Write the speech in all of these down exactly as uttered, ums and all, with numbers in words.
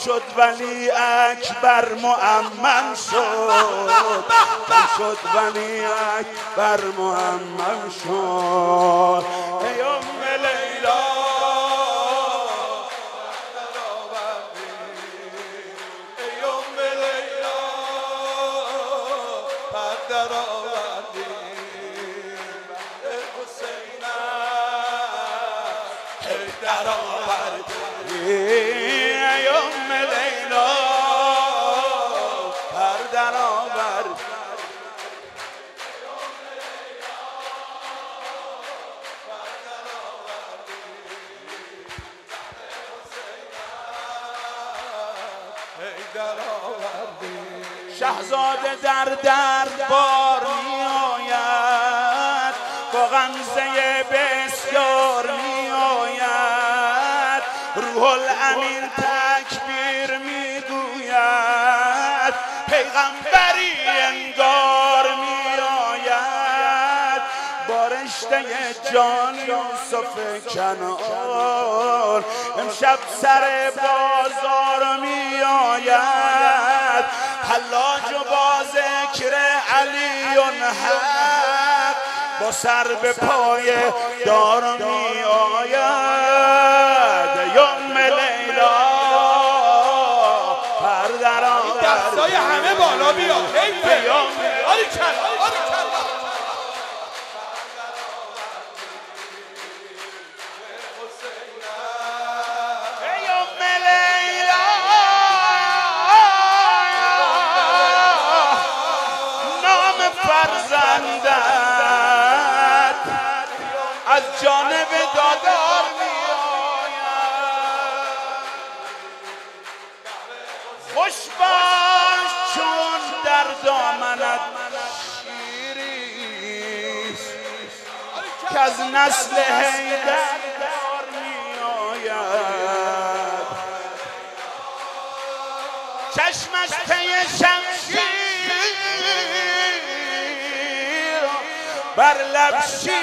شد ولی اکبر مؤمن شد تن شد ولی اکبر مؤمن شد ای ام لیلا ای ام لیلا پدر آوردی حسین حیدر آوردی ای ام لیلا پدر آوردی شهزاده در دربار می آید با غمزه بسیار می آید روح الامین تکبیر می گوید پیغمبری انگار می آید با رشته جان یوسف کنعان امشب سر بازار می آید حلاج و با ذکر علی حق با سر به پای دار می آید یا ام لیلا پردر آورد دستای همه بالا بیا حیفه یا آری کلا آری کلا فرزندت از جانب دادار می آید خوش باش چون در دامنت شیری که از نسل حیدر می آید چشمش پی شمشیر بر لب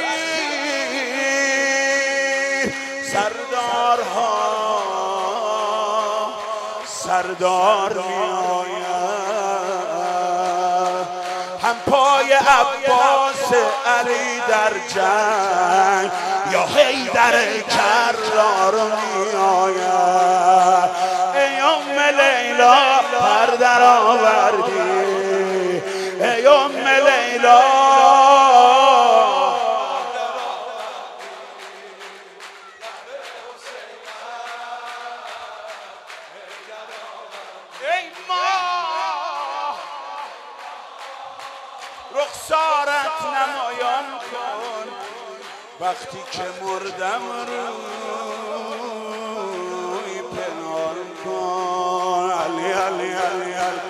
شیر سردارها سردار می آید هم پای عباس علی در جنگ یا حیدر کرار می آید ای ام لیلا پردر آوردی ای ام لیلا رخسارت نمایان کن وقتی که مردم روی پنهان کن علی علی علی علی